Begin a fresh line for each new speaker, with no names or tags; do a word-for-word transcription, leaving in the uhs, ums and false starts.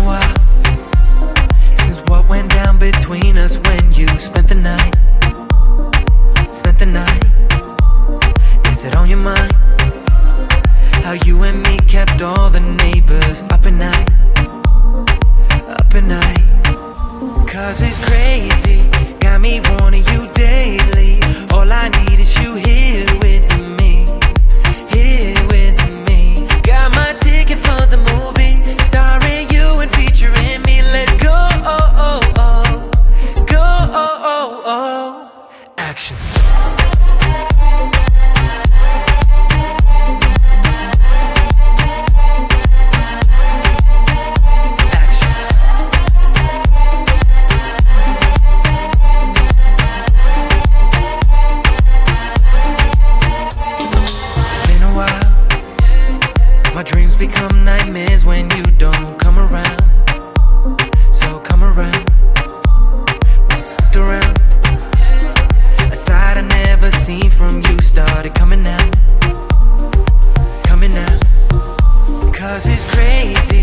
while since what went down between us when you spent the night. Spent the night. Is it on your mind? How you and me kept all the neighbors up at night. Up at night. Cause it's crazy, got me wanting you daily. All I need is you here with me, here with me. Got my ticket for the movie, starring you and featuring me. Let's go, oh, oh, oh. Go, oh, oh, oh. Action. My dreams become nightmares when you don't come around. So come around, walked around. A side I never seen from you started coming out, coming out. Cause it's crazy,